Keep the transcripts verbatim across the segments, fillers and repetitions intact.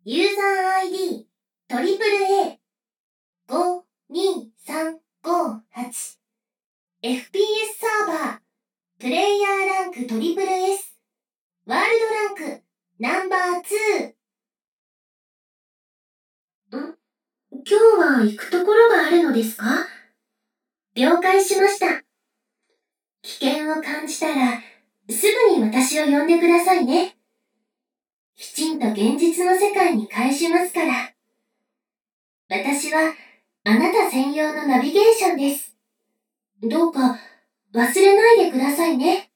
ユーザー アイディー トリプル A ごにさんごはち エフピーエス サーバープレイヤーランクトリプル S ワールドランクナンバーツー。ん今日は行くところがあるのですか？了解しました。危険を感じたらすぐに私を呼んでくださいね。きちんと現実の世界に返しますから。私はあなた専用のナビゲーションです。どうか忘れないでくださいね。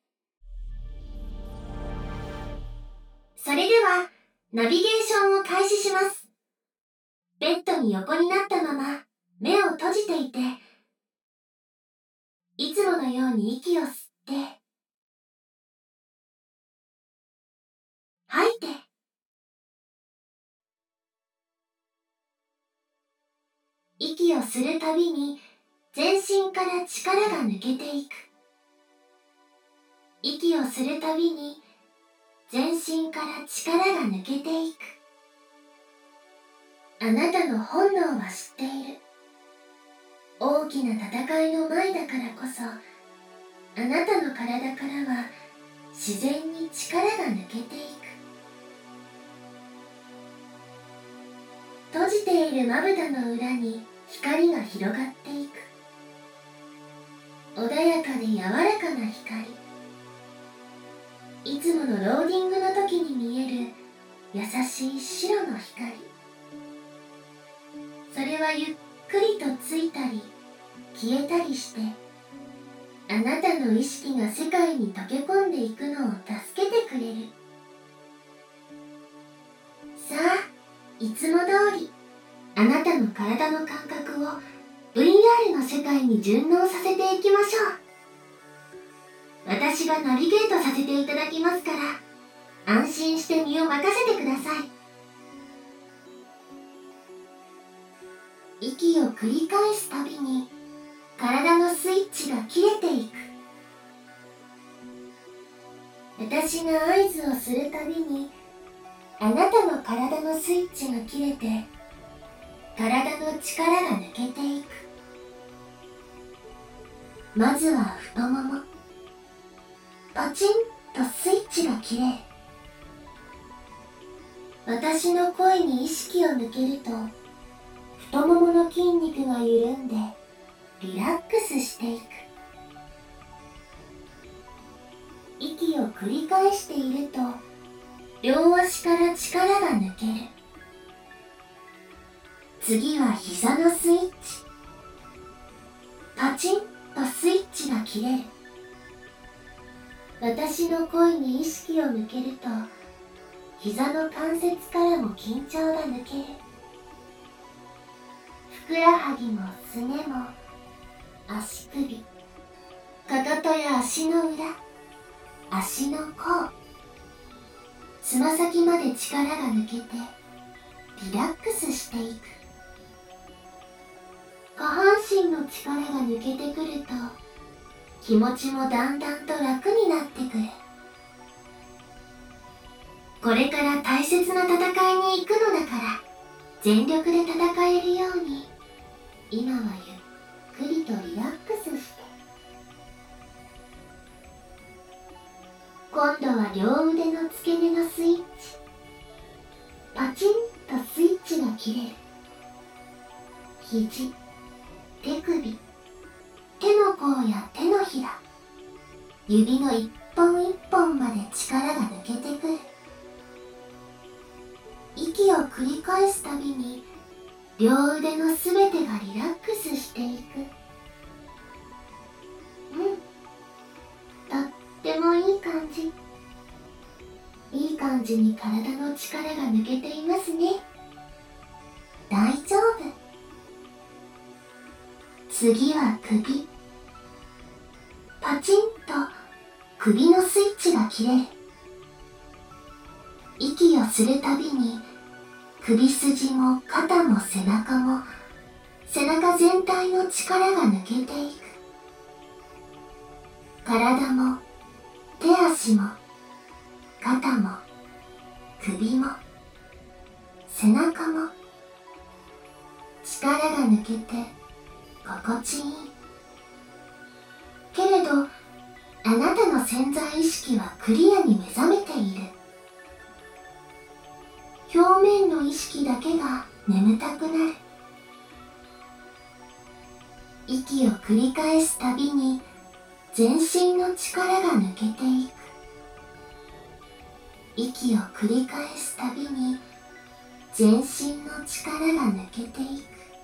それではナビゲーションを開始します。ベッドに横になったまま目を閉じていて、いつものように息を吸って、吐いて、息をするたびに全身から力が抜けていく。息をするたびに全身から力が抜けていく。あなたの本能は知っている。大きな戦いの前だからこそ、あなたの体からは自然に力が抜けていく。閉じているまぶたの裏に光が広がっていく。穏やかで柔らかな光。いつものローディングの時に見える優しい白の光。それはゆっくりとついたり消えたりして、あなたの意識が世界に溶け込んでいくのを助けてくれる。さあ、いつも通りあなたの体の感覚を ブイアール の世界に順応させていきましょう。私がナビゲートさせていただきますから、安心して身を任せてください。息を繰り返すたびに体のスイッチが切れていく。私が合図をするたびにあなたの体のスイッチが切れて、体の力が抜けていく。まずは太もも。パチンとスイッチが切れる。私の声に意識を抜けると、太ももの筋肉が緩んでリラックスしていく。息を繰り返していると、両足から力が抜ける。次は膝のスイッチ。パチンとスイッチが切れる。私の声に意識を向けると、膝の関節からも緊張が抜ける。ふくらはぎもすねも足首、かかとや足の裏、足の甲、つま先まで力が抜けてリラックスしていく。下半身の力が抜けてくると、気持ちもだんだんと楽になってくる。これから大切な戦いに行くのだから、全力で戦えるように、今はゆっくりとリラックスして。今度は両腕の付け根のスイッチ。パチンとスイッチが切れる。肘、手首、手の甲や手のひら、指の一本一本まで力が抜けてくる。息を繰り返すたびに両腕のすべてがリラックスしていく。うん、とってもいい感じ。いい感じに体の力が抜けていますね。大丈夫。次は首。パチンと首のスイッチが切れる。息をするたびに首筋も肩も背中も背中全体の力が抜けていく。体も手足も肩も首も中も力が抜けて心地いい。けれどあなたの潜在意識はクリアに目覚めている。表面の意識だけが眠たくなる。息を繰り返すたびに全身の力が抜けていく。息を繰り返すたびに全身の力が抜けていく。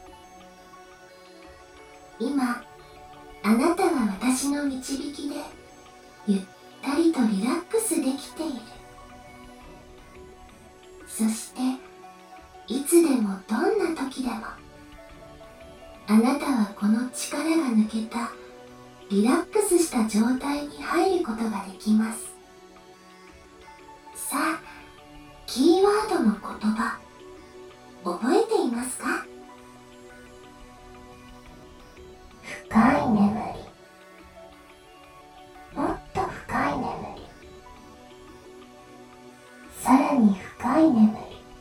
今あなたは私の導きでゆったりとリラックスできている。そしていつでもどんな時でもあなたはこの力が抜けたリラックスした状態に入ることができます。さあ、キーワードの言葉覚えていますか？深い眠り、もっと深い眠り、さらに深い眠り、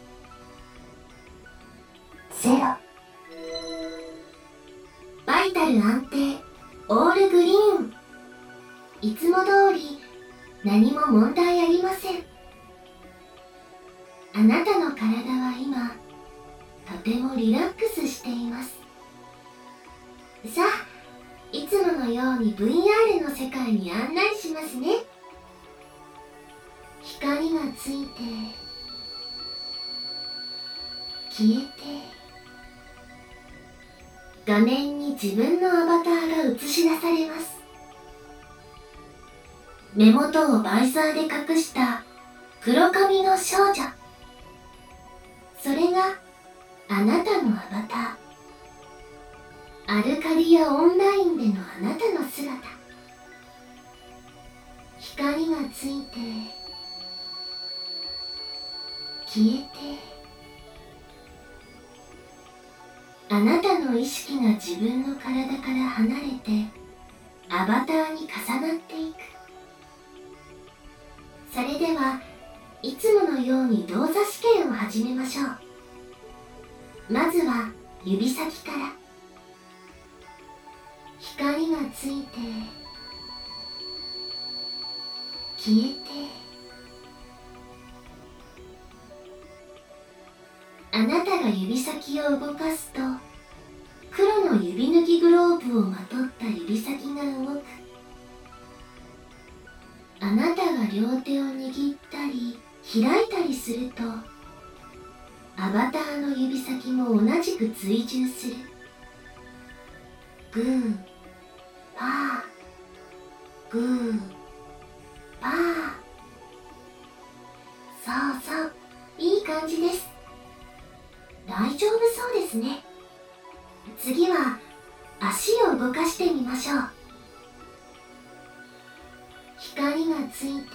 ゼロ。バイタル安定、オールグリーン。いつも通り何も問題ありません。あなたの体は今とてもリラックスしています。さあ、いつものように ブイアール の世界に案内しますね。光がついて消えて、画面に自分のアバターが映し出されます。目元をバイザーで隠した黒髪の少女、それがあなたのアバター。アルカディアオンラインでのあなたの姿。光がついて消えて、あなたの意識が自分の体から離れてアバターに重なっていく。それではいつものように動作試験を始めましょう。まずは指先から。光がついて消えて、あなたが指先を動かすと黒の指抜きグローブをまとった指先が動く。あなたが両手を握ったり開いたりするとアバターの指先も同じく追従する。グーパーグーパー。そうそう、いい感じです。大丈夫そうですね。次は足を動かしてみましょう。光がついて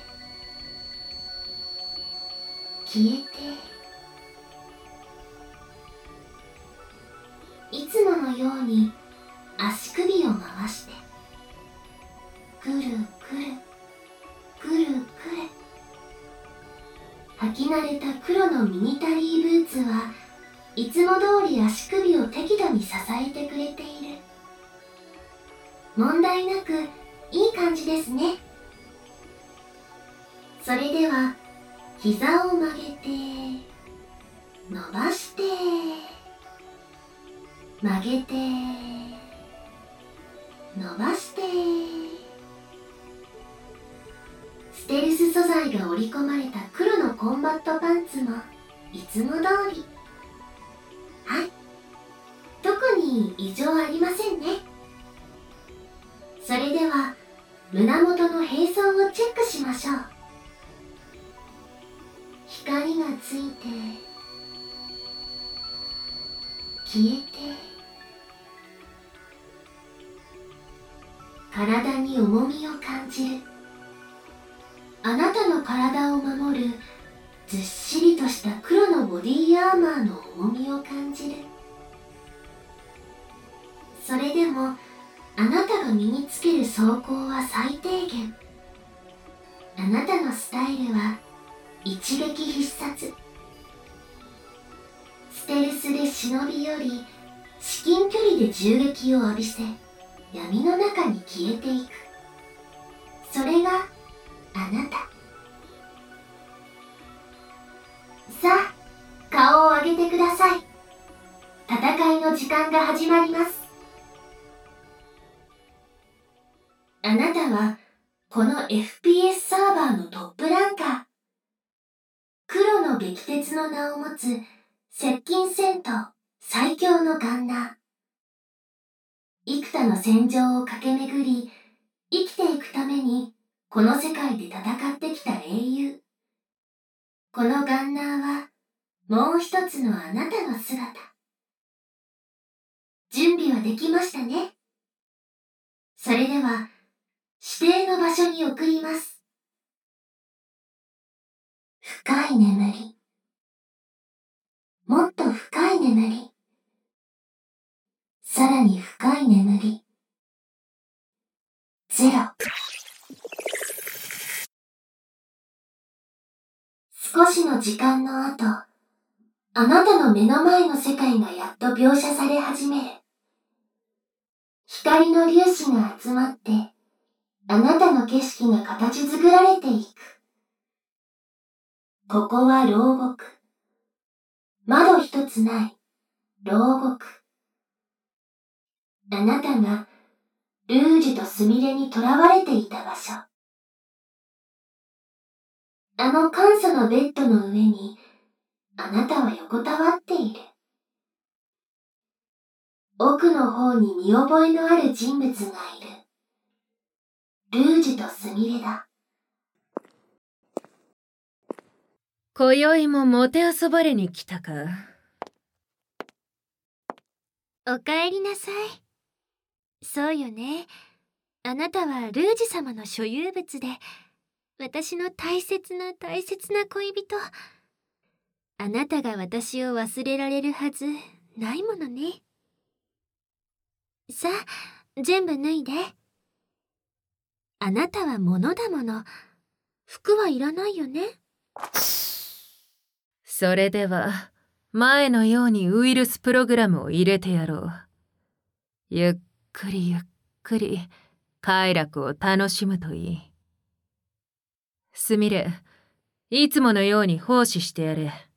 消えて、いつものように足首を回してくるくるくるくる。履き慣れた黒のミニタリーブーツはいつも通り足首を適度に支えてくれている。問題なくいい感じですね。それでは膝を曲げて伸ばして曲げて伸ばして、ステルス素材が織り込まれた黒のコンバットパンツもいつも通り。はい、特に異常ありませんね。それでは胸元の並走をチェックしましょう。光がついて消えて、体に重みを感じる。あなたの体を守るずっしりとした黒のボディーアーマーの重みを感じる。それでもあなたが身につける装甲は最低限。あなたのスタイルは一撃必殺。 ステルスで忍び寄り、至近距離で銃撃を浴びせ、闇の中に消えていく。それがあなた。さあ、顔を上げてください。戦いの時間が始まります。あなたはこの エフピーエス サーバーのトップランカー。黒の激鉄の名を持つ接近戦闘最強のガンナー。幾多の戦場を駆け巡り、生きていくためにこの世界で戦ってきた英雄。このガンナーはもう一つのあなたの姿。準備はできましたね。それでは指定の場所に送ります。深い眠り。もっと深い眠り。さらに深い眠り。ゼロ。少しの時間の後、あなたの目の前の世界がやっと描写され始める。光の粒子が集まって、あなたの景色が形作られていく。ここは牢獄。窓一つない牢獄。あなたがルージュとスミレに囚われていた場所。あの簡素のベッドの上にあなたは横たわっている。奥の方に見覚えのある人物がいる。ルージュとスミレだ。 今宵ももてあそばれに来たか。 おかえりなさい。そうよね。あなたはルージュ様の所有物で、私の大切な大切な恋人。あなたが私を忘れられるはずないものね。さあ、全部脱いで。あなたは物だもの。服はいらないよね。 それでは前のようにウイルスプログラムを入れてやろう。ゆっくりゆっくり快楽を楽しむといい。すみれ、いつものように奉仕してやれ。